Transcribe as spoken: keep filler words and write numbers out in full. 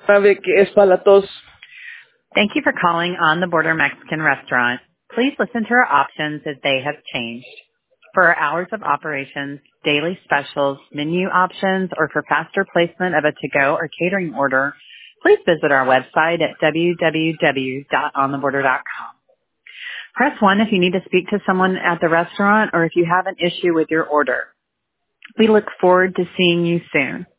sabe que es para todos. Thank you for calling On the Border Mexican Restaurant. Please listen to our options as they have changed. For our hours of operations, daily specials, menu options, or for faster placement of a to-go or catering order, please visit our website at w w w dot on the border dot com. Press one if you need to speak to someone at the restaurant or if you have an issue with your order. We look forward to seeing you soon.